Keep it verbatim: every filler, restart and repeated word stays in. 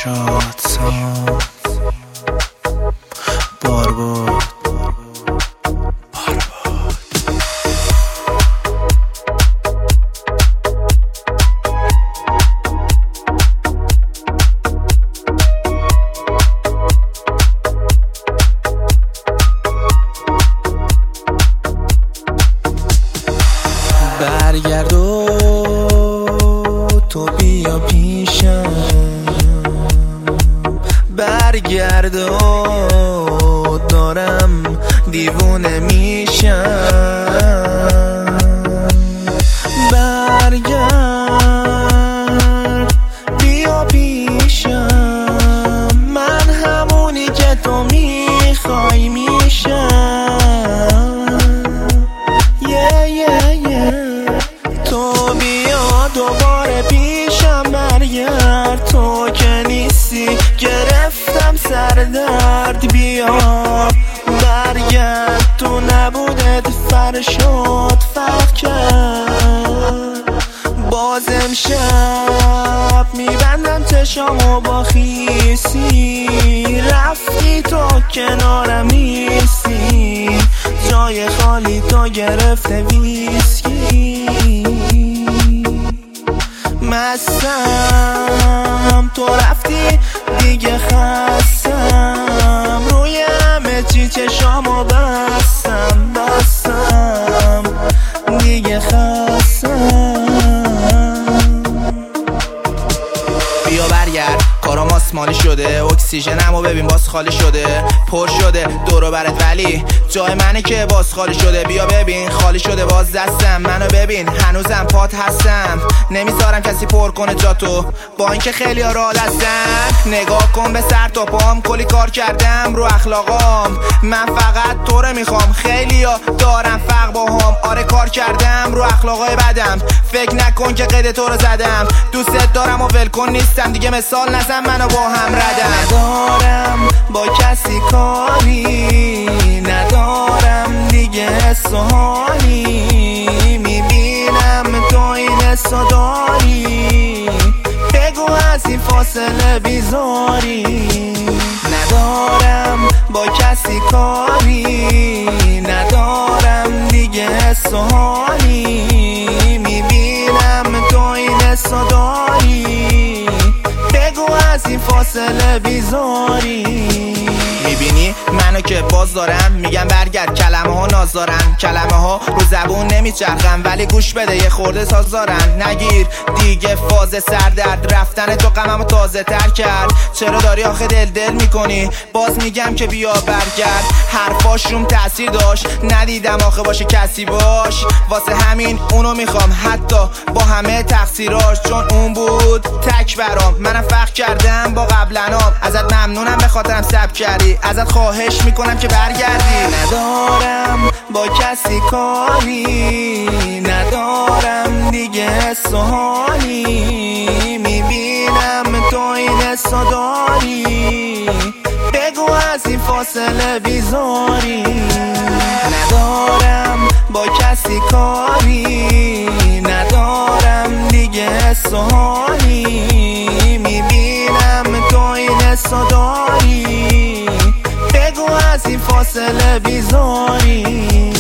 شاد سام بارباد برگرد و تو بیا پیشم، برگرد و دارم دیوونه میشم، برگرد بیا پیشم، من همونی که تو میخوای میشم. yeah, yeah, yeah. تو بیا دوباره پیشم، برگرد تو که نیستی گرفتم سردرد، بیا برگرد تو نبودت فرشاد فرق کرد. باز امشب میبندم چشامو با خیسی، رفتی تو کنارم نیستی، جای خالی تو گرفته ویسکی. مستم تو رفتی دیگه خستم، روی همه چی چشامو بستم بستم دیگه خستم. بیا برگرد کارام آسمانی شده، اکسیژنمو ببین باز خالی شده، پر شده دورو برت ولی جای منه که باز خالی شده. بیا ببین خالی شده باز دستم، منو ببین هنوزم پات هستم، نمیذارم کسی پر کنه جاتو با اینکه خیلی ها راه دستم. نگاه کن به سر تا پام، کلی کار کردم رو اخلاقام، من فقط تو رو میخوام، خیلی ها دارم فرق با هم. آره کار کردم رو اخلاقای بدم، فکر نکن که قید تو رو زدم، دوست دارم و ولکن نیستم دیگه، مثال نزن منو با هم ردم. ندارم با کسی کاری، ندارم دیگه حس و حالی، میبینم تو این حس و داری، بگو از این فاصله بیزاری. ندارم با کسی کاری، ندارم دیگه حس و حالی، میبینم تو این حس و داری، بگو از این فاصله بیزاری. میبینی منو که باز دارم میگم برگرد، کلمه ها ناز دارن، کلمه ها رو زبون نمیچرخن ولی گوش بده یه خورده ساز دارن. نگیر دیگه فاز سردرد، رفتن تو غممو تازه تر کرد، چرا داری آخه دل دل میکنی؟ باز میگم که بیا برگرد، حرفاشون تاثیر داشت، ندیدم آخه باشه کسی باش، واسه همین اونو میخوام حتی با همه تقصیراش، چون اون بود تک برام، منم فخر کردم با قبلنام، ازت ممنونم به خاطرم سب کردی، ازت خواهش میکنم که برگردی. ندارم با کسی کاری، ندارم دیگه حس و حالی، میبینم تو این حس و داری، بگو از این فاصله بیزاری. ندارم با کسی کاری، ندارم دیگه حس و حالی، میبینم تو این حس و داری، بگو از این فاصله بیزاری.